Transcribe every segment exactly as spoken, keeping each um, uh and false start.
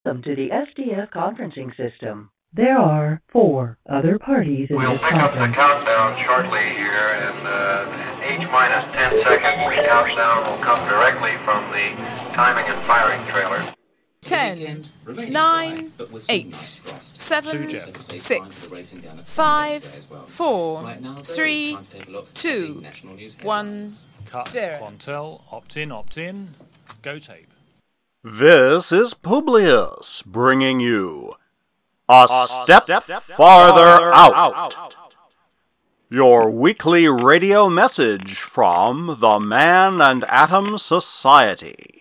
Welcome to the S D F conferencing system. There are four other parties in We'll this pick up the conference. countdown shortly here, and uh, H minus ten seconds. The countdown will come directly from the timing and firing trailer. Ten, nine, eight, seven, six, five, four, three, two, one, Cut, zero. Quantel, opt-in, opt-in, go tape. This is Publius bringing you A, a Step, step Farther out. out. Your weekly radio message from the Man and Atom Society.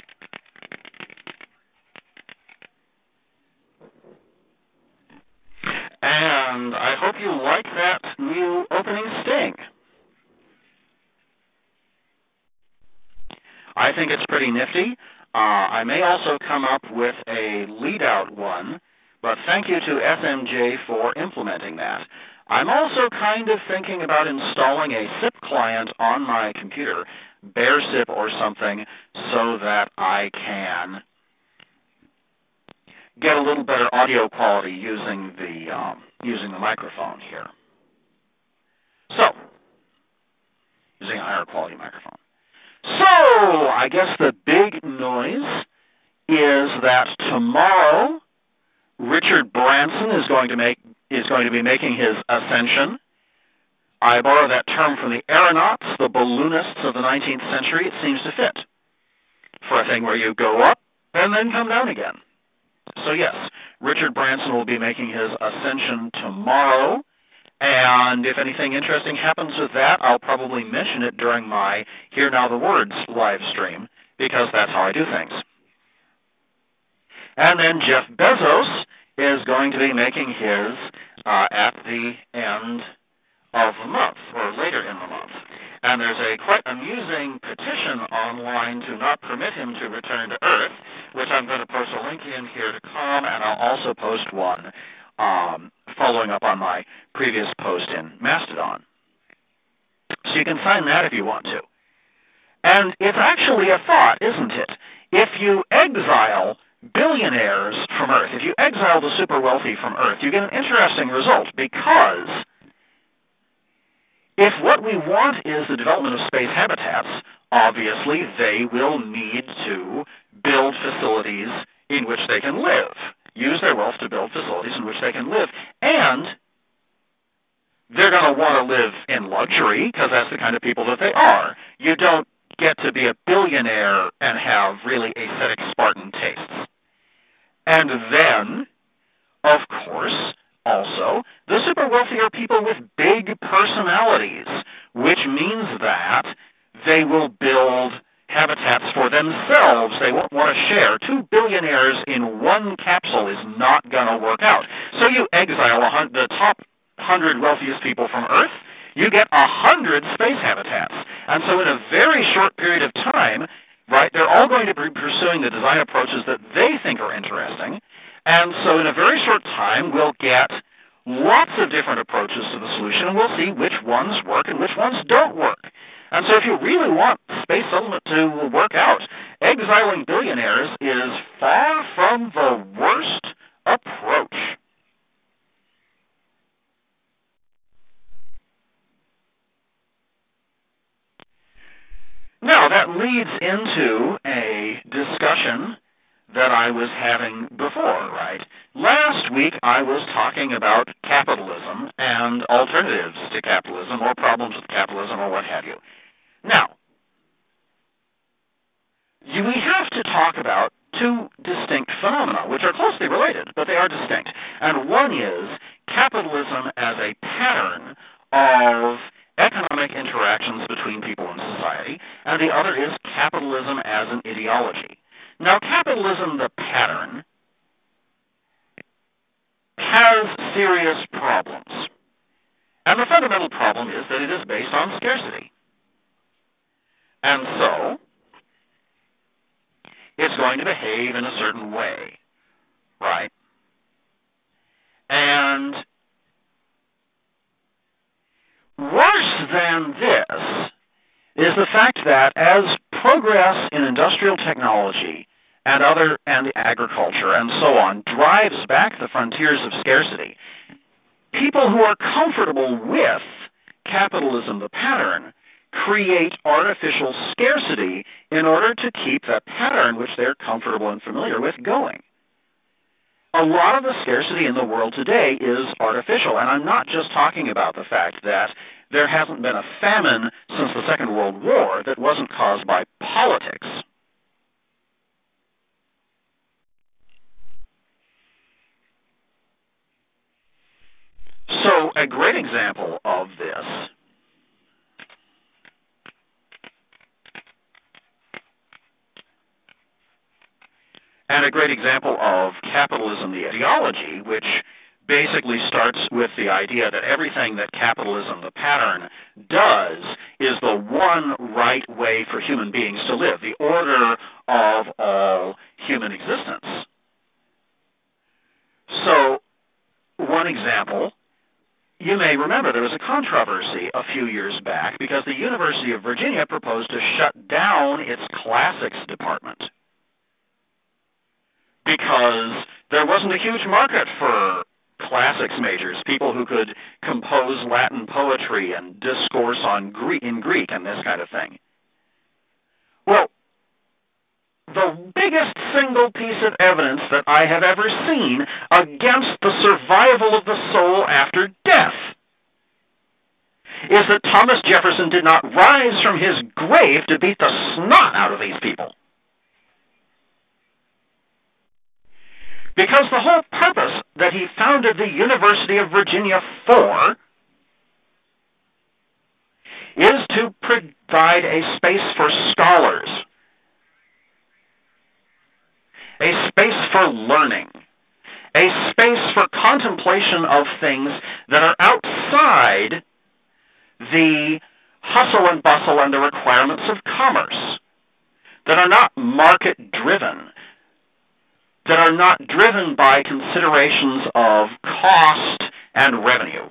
And I hope you like that new opening sting. I think it's pretty nifty. Uh, I may also come up with a lead-out one, but thank you to S M J for implementing that. I'm also kind of thinking about installing a S I P client on my computer, BearSIP or something, so that I can get a little better audio quality using the um, using the microphone here. So, using a higher quality microphone. So, I guess the big noise is that tomorrow Richard Branson is going to make is going to be making his ascension. I borrow that term from the aeronauts, the balloonists of the nineteenth century. It seems to fit for a thing where you go up and then come down again. So yes, Richard Branson will be making his ascension tomorrow. And if anything interesting happens with that, I'll probably mention it during my Hear Now the Words live stream, because that's how I do things. And then Jeff Bezos is going to be making his uh, at the end of the month, or later in the month. And there's a quite amusing petition online to not permit him to return to Earth, which I'm going to post a link in here to come, and I'll also post one Um, following up on my previous post in Mastodon. So you can sign that if you want to. And it's actually a thought, isn't it? If you exile billionaires from Earth, if you exile the super wealthy from Earth, you get an interesting result, because if what we want is the development of space habitats, obviously they will need to build facilities in which they can live. Use their wealth to build facilities in which they can live. And they're going to want to live in luxury, because that's the kind of people that they are. You don't get to be a billionaire and have really ascetic Spartan tastes. And then, of course, also, the super wealthy are people with big personalities, which means that they will build habitats for themselves. They won't want to share. Two billionaires in one capsule is not going to work out. So you exile a hun- the top hundred wealthiest people from Earth, you get a hundred space habitats. And so in a very short period of time, right, they're all going to be pursuing the design approaches that they think are interesting. And so in a very short time, we'll get lots of different approaches to the solution, and we'll see which ones work and which ones don't work. And so if you really want space settlement to work out, exiling billionaires is far from the worst approach. Now, that leads into a discussion that I was having before, right? Last week, I was talking about capitalism and alternatives to capitalism, or problems with capitalism, or what have you. Now, you, we have to talk about two distinct phenomena, which are closely related, but they are distinct. And one is capitalism as a pattern of economic interactions between people in society, and the other is capitalism as an ideology. Now, capitalism, the pattern, has serious problems. And the fundamental problem is that it is based on scarcity. And so, it's going to behave in a certain way, right? And worse than this is the fact that as progress in industrial technology and other and agriculture and so on drives back the frontiers of scarcity, people who are comfortable with capitalism, the pattern, create artificial scarcity in order to keep that pattern which they're comfortable and familiar with going. A lot of the scarcity in the world today is artificial, and I'm not just talking about the fact that there hasn't been a famine since the Second World War that wasn't caused by politics. So a great example of this and a great example of capitalism, the ideology, which basically starts with the idea that everything that capitalism, the pattern, does is the one right way for human beings to live, the order of all human existence. So, one example, you may remember there was a controversy a few years back because the University of Virginia proposed to shut down its classics department because there wasn't a huge market for classics majors, people who could compose Latin poetry and discourse on Greek, in Greek and this kind of thing. Well, the biggest single piece of evidence that I have ever seen against the survival of the soul after death is that Thomas Jefferson did not rise from his grave to beat the snot out of these people. Because the whole purpose that he founded the University of Virginia for is to provide a space for scholars, a space for learning, a space for contemplation of things that are outside the hustle and bustle and the requirements of commerce, that are not market-driven, that are not driven by considerations of cost and revenue.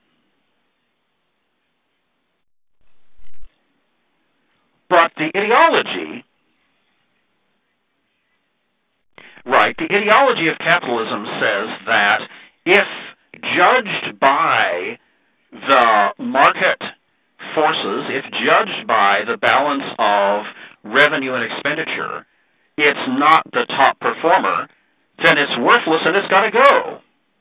But the ideology, right, the ideology of capitalism says that if judged by the market forces, if judged by the balance of revenue and expenditure, it's not the top performer, then it's worthless and it's got to go.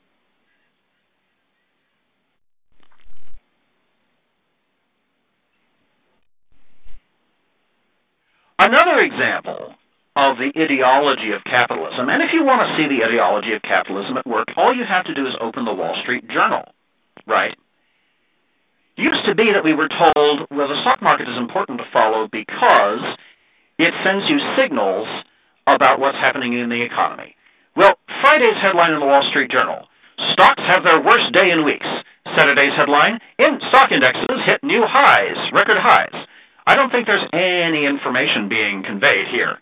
Another example of the ideology of capitalism, and if you want to see the ideology of capitalism at work, all you have to do is open the Wall Street Journal, right? It used to be that we were told, well, the stock market is important to follow because it sends you signals about what's happening in the economy. Well, Friday's headline in the Wall Street Journal, stocks have their worst day in weeks. Saturday's headline, in stock indexes hit new highs, record highs. I don't think there's any information being conveyed here.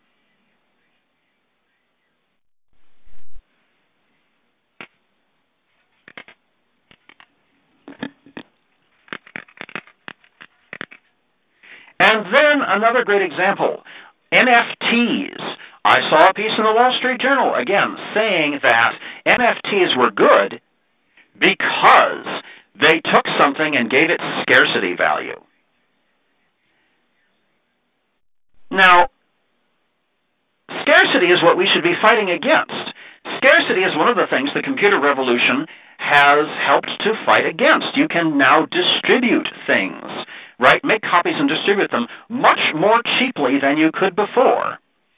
And then another great example, N F Ts. I saw a piece in the Wall Street Journal, again, saying that N F Ts were good because they took something and gave it scarcity value. Now, scarcity is what we should be fighting against. Scarcity is one of the things the computer revolution has helped to fight against. You can now distribute things, right? Make copies and distribute them much more cheaply than you could before.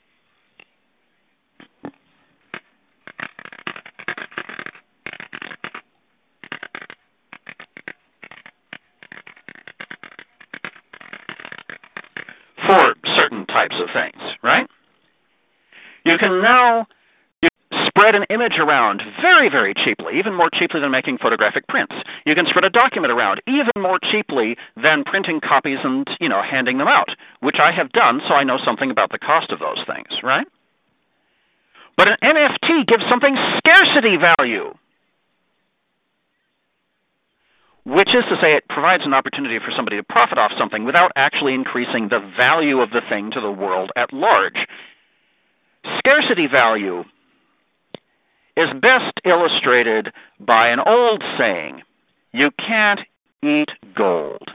For certain types of things, right? You can now spread an image around very, very cheaply, even more cheaply than making photographic prints. You can spread a document around even more cheaply than printing copies and, you know, handing them out, which I have done, so I know something about the cost of those things, right? But an N F T gives something scarcity value, which is to say it provides an opportunity for somebody to profit off something without actually increasing the value of the thing to the world at large. Scarcity value is best illustrated by an old saying, you can't eat gold.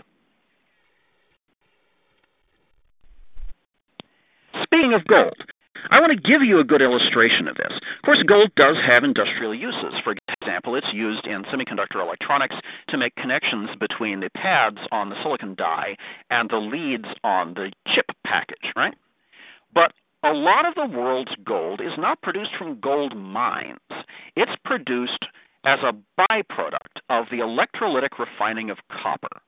Speaking of gold, I want to give you a good illustration of this. Of course, gold does have industrial uses. For example, it's used in semiconductor electronics to make connections between the pads on the silicon die and the leads on the chip package, right? But a lot of the world's gold is not produced from gold mines. It's produced as a byproduct of the electrolytic refining of copper.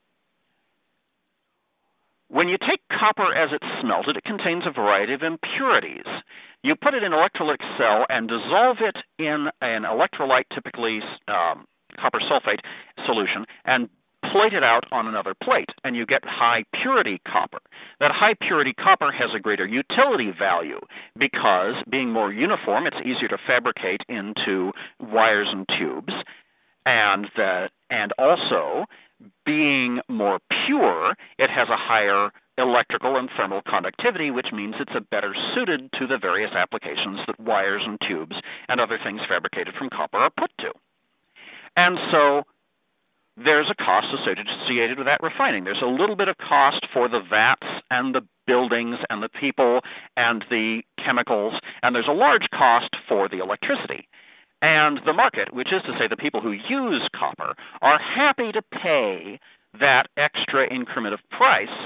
When you take copper as it's smelted, it contains a variety of impurities. You put it in an electrolytic cell and dissolve it in an electrolyte, typically um, copper sulfate solution, and plate it out on another plate, and you get high purity copper. That high purity copper has a greater utility value because, being more uniform, it's easier to fabricate into wires and tubes, and the, and also, being more pure, it has a higher electrical and thermal conductivity, which means it's a better suited to the various applications that wires and tubes and other things fabricated from copper are put to. And so there's a cost associated with that refining. There's a little bit of cost for the vats and the buildings and the people and the chemicals, and there's a large cost for the electricity. And the market, which is to say the people who use copper, are happy to pay that extra increment of price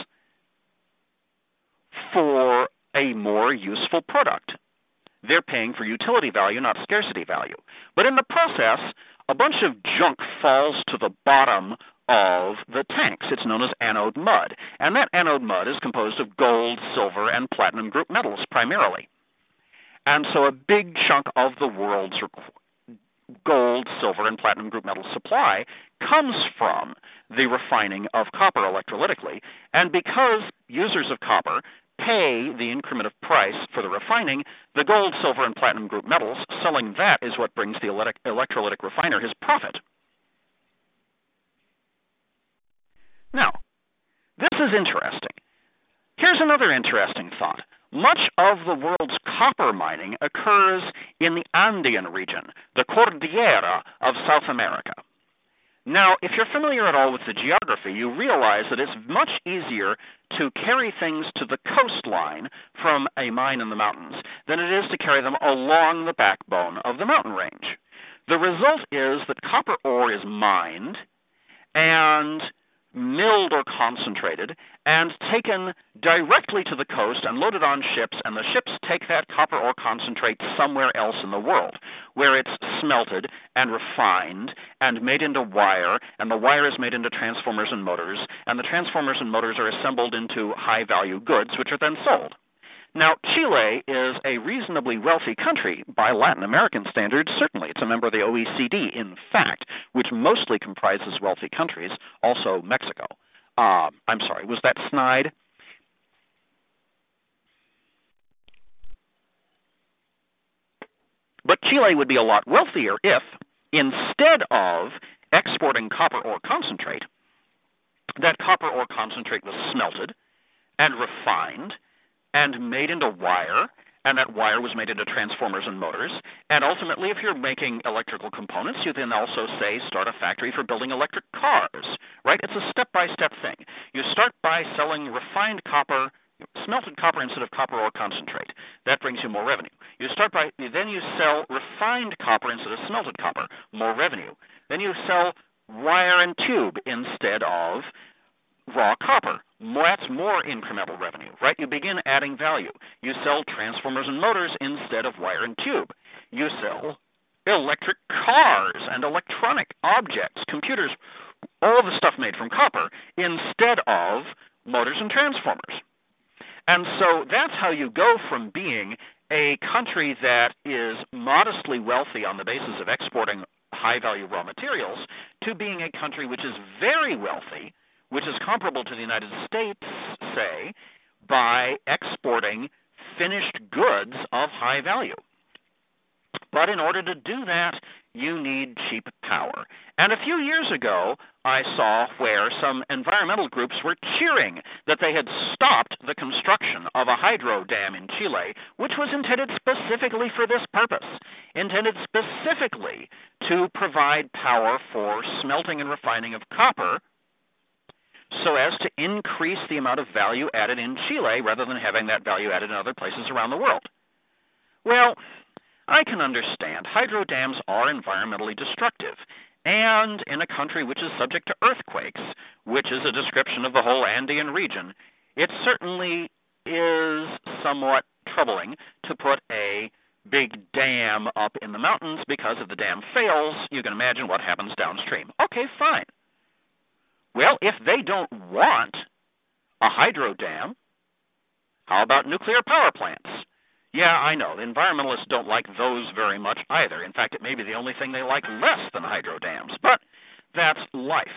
for a more useful product. They're paying for utility value, not scarcity value. But in the process, a bunch of junk falls to the bottom of the tanks. It's known as anode mud. And that anode mud is composed of gold, silver, and platinum group metals primarily. And so a big chunk of the world's gold, silver, and platinum group metal supply comes from the refining of copper electrolytically. And because users of copper pay the increment of price for the refining, the gold, silver, and platinum group metals, selling that is what brings the electrolytic refiner his profit. Now, this is interesting. Here's another interesting thought. Much of the world's copper mining occurs in the Andean region, the Cordillera of South America. Now, if you're familiar at all with the geography, you realize that it's much easier to carry things to the coastline from a mine in the mountains than it is to carry them along the backbone of the mountain range. The result is that copper ore is mined and milled or concentrated and taken directly to the coast and loaded on ships, and the ships take that copper ore concentrate somewhere else in the world, where it's smelted and refined and made into wire, and the wire is made into transformers and motors, and the transformers and motors are assembled into high-value goods, which are then sold. Now, Chile is a reasonably wealthy country by Latin American standards, certainly. It's a member of the O E C D, in fact, which mostly comprises wealthy countries, also Mexico. Uh, I'm sorry, was that snide? But Chile would be a lot wealthier if, instead of exporting copper ore concentrate, that copper ore concentrate was smelted and refined and made into wire, and that wire was made into transformers and motors. And ultimately, if you're making electrical components, you then also, say, start a factory for building electric cars, right? It's a step-by-step thing. You start by selling refined copper, smelted copper instead of copper ore concentrate. That brings you more revenue. You start by, then you sell refined copper instead of smelted copper, more revenue. Then you sell wire and tube instead of raw copper. That's more incremental revenue, right? You begin adding value. You sell transformers and motors instead of wire and tube. You sell electric cars and electronic objects, computers, all the stuff made from copper, instead of motors and transformers. And so that's how you go from being a country that is modestly wealthy on the basis of exporting high-value raw materials to being a country which is very wealthy, which is comparable to the United States, say, by exporting finished goods of high value. But in order to do that, you need cheap power. And a few years ago, I saw where some environmental groups were cheering that they had stopped the construction of a hydro dam in Chile, which was intended specifically for this purpose, intended specifically to provide power for smelting and refining of copper, so as to increase the amount of value added in Chile rather than having that value added in other places around the world. Well, I can understand hydro dams are environmentally destructive, and in a country which is subject to earthquakes, which is a description of the whole Andean region, it certainly is somewhat troubling to put a big dam up in the mountains, because if the dam fails, you can imagine what happens downstream. Okay, fine. Well, if they don't want a hydro dam, how about nuclear power plants? Yeah, I know. The environmentalists don't like those very much either. In fact, it may be the only thing they like less than hydro dams, but that's life.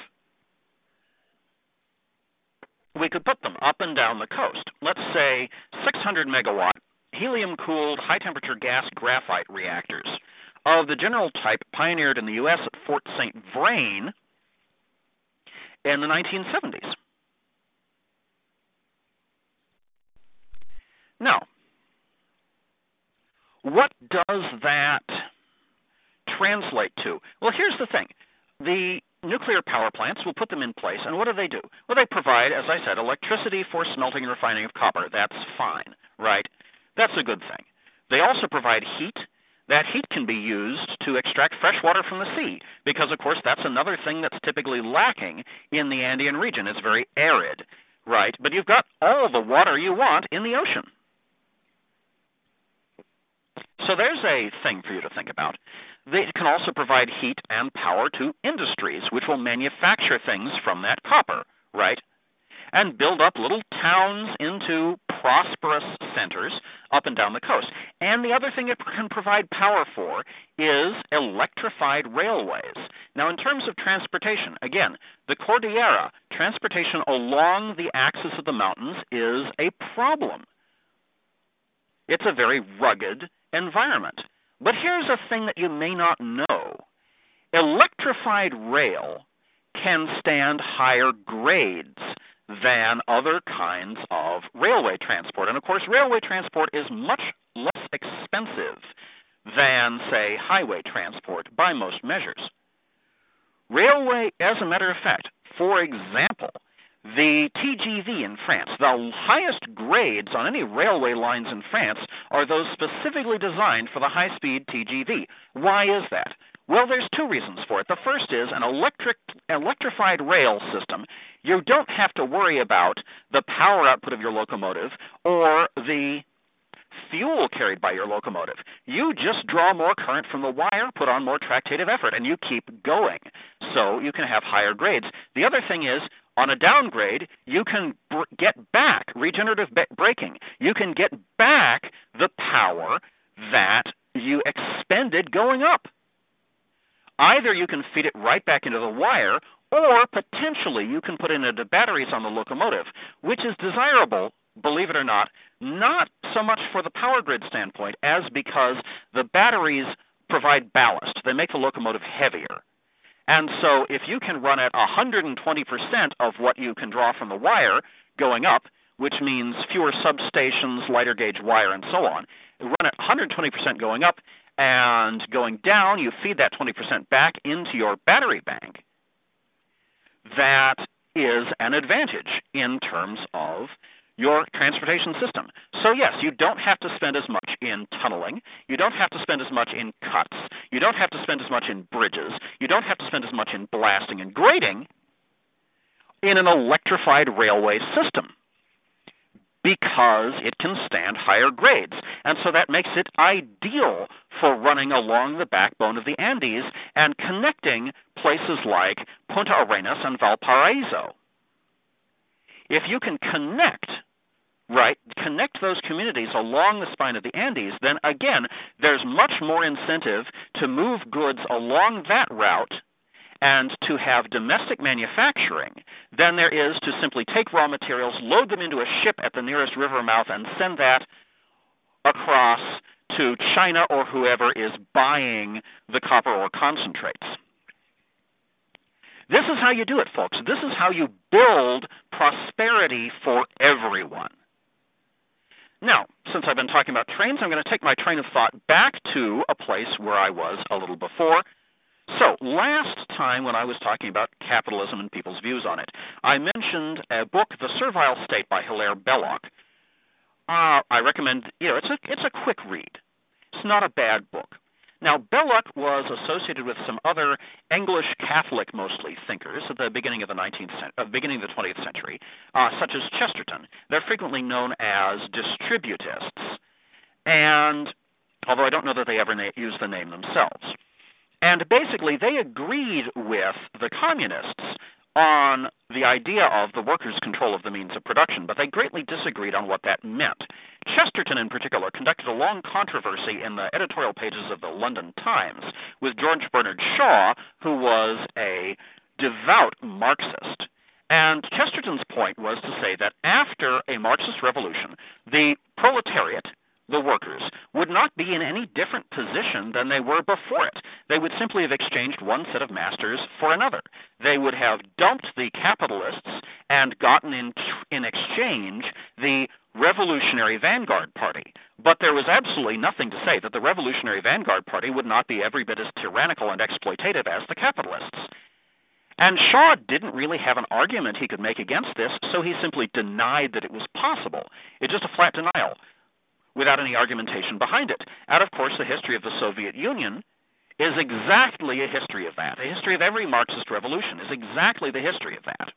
We could put them up and down the coast. Let's say six hundred megawatt helium-cooled high-temperature gas graphite reactors of the general type pioneered in the U S at Fort Saint Vrain in the nineteen seventies. Now, what does that translate to? Well, here's the thing. The nuclear power plants will put them in place, and what do they do? Well, they provide, as I said, electricity for smelting and refining of copper. That's fine, right? That's a good thing. They also provide heat. That heat can be used to extract fresh water from the sea, because, of course, that's another thing that's typically lacking in the Andean region. It's very arid, right? But you've got all the water you want in the ocean. So there's a thing for you to think about. They can also provide heat and power to industries, which will manufacture things from that copper, right? And build up little towns into prosperous centers up and down the coast. And the other thing it can provide power for is electrified railways. Now, in terms of transportation, again, the Cordillera, transportation along the axis of the mountains is a problem. It's a very rugged environment. But here's a thing that you may not know. Electrified rail can stand higher grades than other kinds of railway transport. And, of course, railway transport is much less expensive than, say, highway transport by most measures. Railway, as a matter of fact, for example, the T G V in France, the highest grades on any railway lines in France are those specifically designed for the high-speed T G V. Why is that? Well, there's two reasons for it. The first is an electric, electrified rail system. You don't have to worry about the power output of your locomotive or the fuel carried by your locomotive. You just draw more current from the wire, put on more tractative effort, and you keep going. So you can have higher grades. The other thing is, on a downgrade, you can br- get back regenerative ba- braking. You can get back the power that you expended going up. Either you can feed it right back into the wire, or potentially you can put in the batteries on the locomotive, which is desirable, believe it or not, not so much for the power grid standpoint as because the batteries provide ballast. They make the locomotive heavier. And so if you can run at one hundred twenty percent of what you can draw from the wire going up, which means fewer substations, lighter gauge wire, and so on, run at one hundred twenty percent going up, and going down, you feed that twenty percent back into your battery bank. That is an advantage in terms of your transportation system. So yes, you don't have to spend as much in tunneling. You don't have to spend as much in cuts. You don't have to spend as much in bridges. You don't have to spend as much in blasting and grading in an electrified railway system, because it can stand higher grades. And so that makes it ideal for running along the backbone of the Andes and connecting places like Punta Arenas and Valparaiso. If you can connect, right, connect those communities along the spine of the Andes, then again, there's much more incentive to move goods along that route and to have domestic manufacturing than there is to simply take raw materials, load them into a ship at the nearest river mouth, and send that across to China or whoever is buying the copper ore concentrates. This is how you do it, folks. This is how you build prosperity for everyone. Now, since I've been talking about trains, I'm going to take my train of thought back to a place where I was a little before. So, last time when I was talking about capitalism and people's views on it, I mentioned a book, The Servile State by Hilaire Belloc. Uh, I recommend, you know, it's a, it's a quick read. It's not a bad book. Now, Belloc was associated with some other English Catholic, mostly, thinkers at the beginning of the nineteenth, uh, beginning of the twentieth century, uh, such as Chesterton. They're frequently known as distributists, and although I don't know that they ever na- use the name themselves. And basically, they agreed with the communists on the idea of the workers' control of the means of production, but they greatly disagreed on what that meant. Chesterton, in particular, conducted a long controversy in the editorial pages of the London Times with George Bernard Shaw, who was a devout Marxist. And Chesterton's point was to say that after a Marxist revolution, the proletariat, the workers, would not be in any different position than they were before it. They would simply have exchanged one set of masters for another. They would have dumped the capitalists and gotten in, in exchange the Revolutionary Vanguard Party. But there was absolutely nothing to say that the Revolutionary Vanguard Party would not be every bit as tyrannical and exploitative as the capitalists. And Shaw didn't really have an argument he could make against this, so he simply denied that it was possible. It's just a flat denial, without any argumentation behind it. And, of course, the history of the Soviet Union is exactly a history of that. The history of every Marxist revolution is exactly the history of that.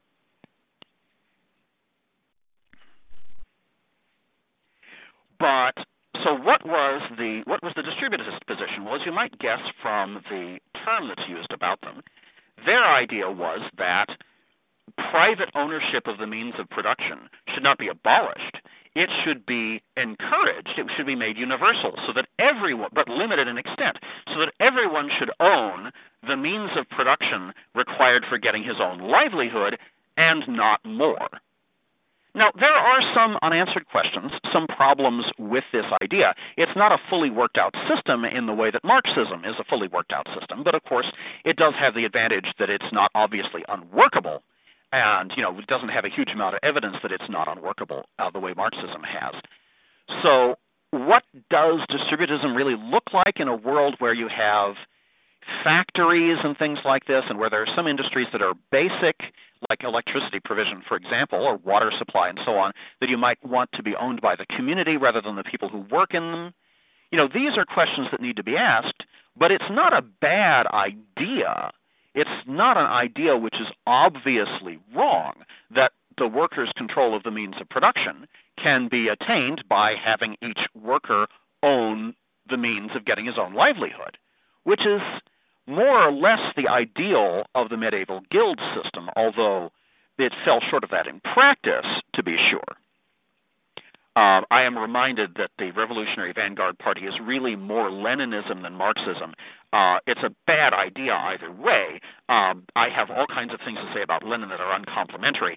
But, so what was the what was the distributist position? Well, as you might guess from the term that's used about them, their idea was that private ownership of the means of production should not be abolished. It should be encouraged. It should be made universal so that everyone, but limited in extent, so that everyone should own the means of production required for getting his own livelihood and not more. Now, there are some unanswered questions, some problems with this idea. It's not a fully worked out system in the way that Marxism is a fully worked out system, but of course it does have the advantage that it's not obviously unworkable. And, you know, it doesn't have a huge amount of evidence that it's not unworkable uh, the way Marxism has. So what does distributism really look like in a world where you have factories and things like this, and where there are some industries that are basic, like electricity provision, for example, or water supply and so on, that you might want to be owned by the community rather than the people who work in them? You know, these are questions that need to be asked, but it's not a bad idea. It's not an idea which is obviously wrong, that the worker's control of the means of production can be attained by having each worker own the means of getting his own livelihood, which is more or less the ideal of the medieval guild system, although it fell short of that in practice, to be sure. Uh, I am reminded that the Revolutionary Vanguard Party is really more Leninism than Marxism. Uh, it's a bad idea either way. Um, I have all kinds of things to say about Lenin that are uncomplimentary,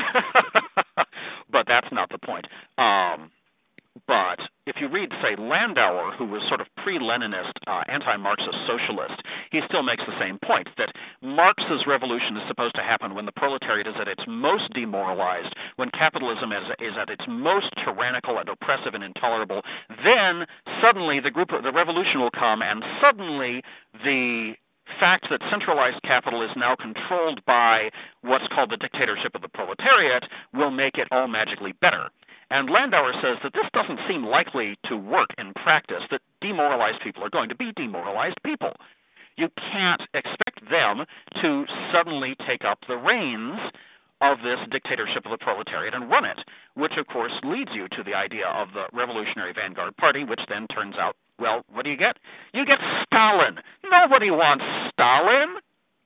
but that's not the point. Um, but if you read, say, Landauer, who was sort of pre-Leninist, uh, anti-Marxist socialist, he still makes the same point, that Marx's revolution is supposed to happen when the proletariat is at its most demoralized, when capitalism is, is at its most tyrannical and oppressive and intolerable. Then suddenly the group, the revolution will come, and suddenly the fact that centralized capital is now controlled by what's called the dictatorship of the proletariat will make it all magically better. And Landauer says that this doesn't seem likely to work in practice, that demoralized people are going to be demoralized people. You can't expect them to suddenly take up the reins of this dictatorship of the proletariat and run it, which of course leads you to the idea of the Revolutionary Vanguard Party, which then turns out, well, what do you get? You get Stalin. Nobody wants Stalin.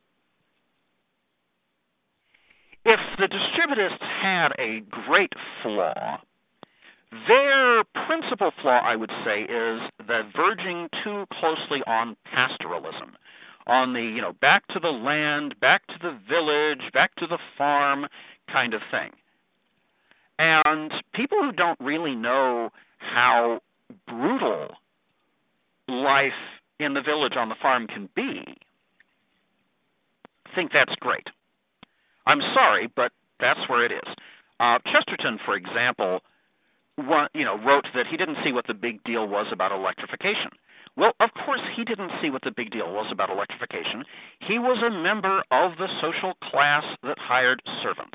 If the distributists had a great flaw, their principal flaw, I would say, is the verging too closely on pastoralism, on the, you know, back to the land, back to the village, back to the farm kind of thing. And people who don't really know how brutal life in the village on the farm can be, I think that's great. I'm sorry, but that's where it is. Uh, Chesterton, for example, one, you know, wrote that he didn't see what the big deal was about electrification. Well, of course he didn't see what the big deal was about electrification. He was a member of the social class that hired servants.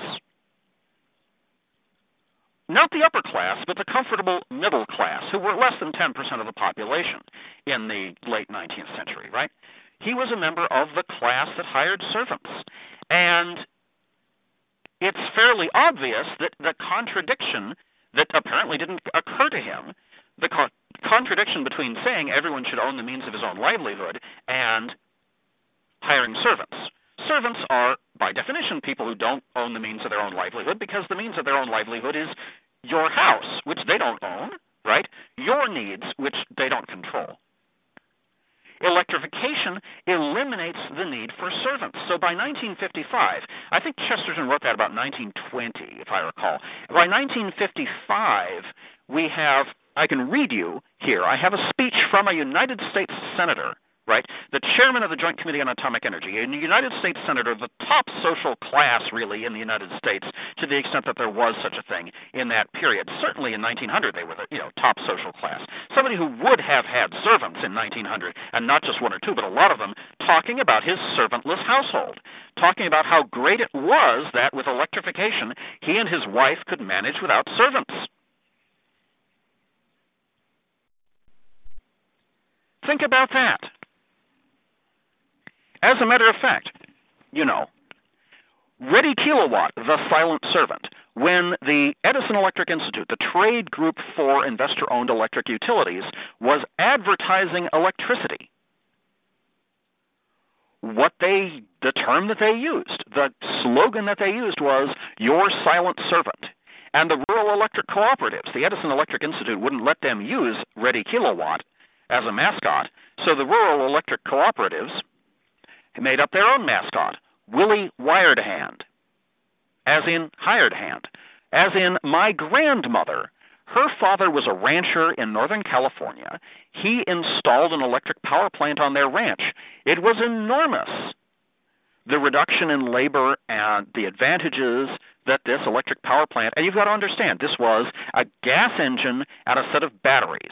Not the upper class, but the comfortable middle class, who were less than ten percent of the population in the late nineteenth century, right? He was a member of the class that hired servants. And it's fairly obvious that the contradiction that apparently didn't occur to him, the co- contradiction between saying everyone should own the means of his own livelihood and hiring servants. Servants are, by definition, people who don't own the means of their own livelihood, because the means of their own livelihood is your house, which they don't own, right? Your needs, which they don't control. Electrification eliminates the need for servants. So by nineteen fifty-five, I think Chesterton wrote that about nineteen twenty, if I recall. By nineteen fifty-five, we have, I can read you here, I have a speech from a United States senator, right, the chairman of the Joint Committee on Atomic Energy, a United States senator, the top social class, really, in the United States, to the extent that there was such a thing in that period. Certainly in nineteen hundred, they were the, you know, top social class. Somebody who would have had servants in nineteen hundred, and not just one or two, but a lot of them, talking about his servantless household, talking about how great it was that with electrification, he and his wife could manage without servants. Think about that. As a matter of fact, you know, Ready Kilowatt, the silent servant, when the Edison Electric Institute, the trade group for investor-owned electric utilities, was advertising electricity, what they, the term that they used, the slogan that they used was, your silent servant. And the rural electric cooperatives, the Edison Electric Institute wouldn't let them use Ready Kilowatt as a mascot, so the rural electric cooperatives made up their own mascot, Willie Wired Hand, as in hired hand, as in my grandmother. Her father was a rancher in Northern California. He installed an electric power plant on their ranch. It was enormous. The reduction in labor and the advantages that this electric power plant, and you've got to understand, this was a gas engine and a set of batteries.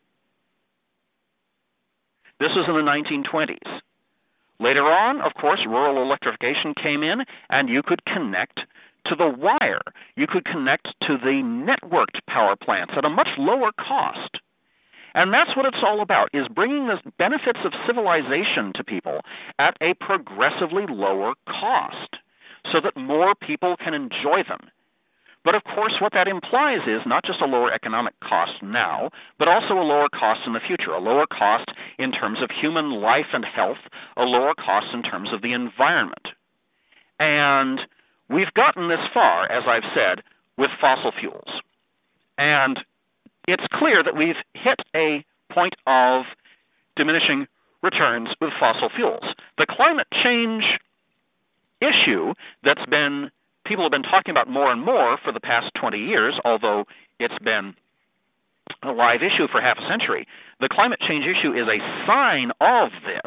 This was in the nineteen twenties. Later on, of course, rural electrification came in, and you could connect to the wire. You could connect to the networked power plants at a much lower cost. And that's what it's all about, is bringing the benefits of civilization to people at a progressively lower cost so that more people can enjoy them. But, of course, what that implies is not just a lower economic cost now, but also a lower cost in the future, a lower cost in terms of human life and health, a lower cost in terms of the environment. And we've gotten this far, as I've said, with fossil fuels. And it's clear that we've hit a point of diminishing returns with fossil fuels. The climate change issue that's been people have been talking about more and more for the past twenty years, although it's been a live issue for half a century. The climate change issue is a sign of this,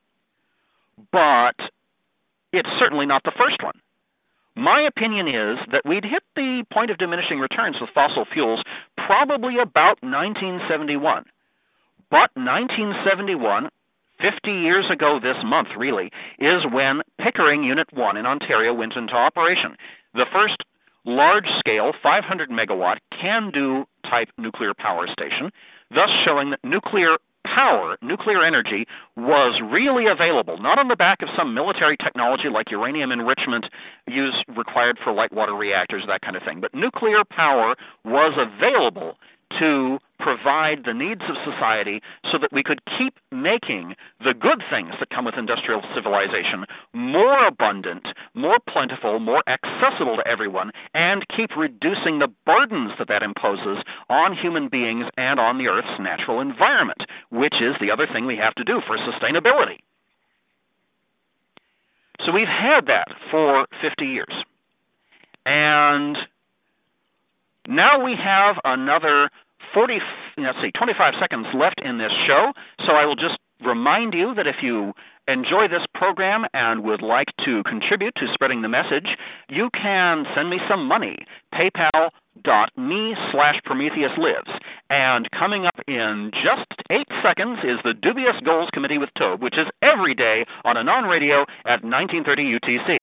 but it's certainly not the first one. My opinion is that we'd hit the point of diminishing returns with fossil fuels probably about nineteen seventy-one. But nineteen seventy-one, fifty years ago this month, really, is when Pickering Unit one in Ontario went into operation. The first large-scale five hundred megawatt can-do type nuclear power station, thus showing that nuclear power, nuclear energy, was really available, not on the back of some military technology like uranium enrichment used required for light water reactors, that kind of thing, but nuclear power was available to provide the needs of society so that we could keep making the good things that come with industrial civilization more abundant, more plentiful, more accessible to everyone, and keep reducing the burdens that that imposes on human beings and on the Earth's natural environment, which is the other thing we have to do for sustainability. So we've had that for fifty years. And now we have another forty, let's see, twenty-five seconds left in this show, so I will just remind you that if you enjoy this program and would like to contribute to spreading the message, you can send me some money. PayPal.me slash Prometheus Lives. And coming up in just eight seconds is the Dubious Goals Committee with Tobe, which is every day on Anon Radio at nineteen thirty U T C.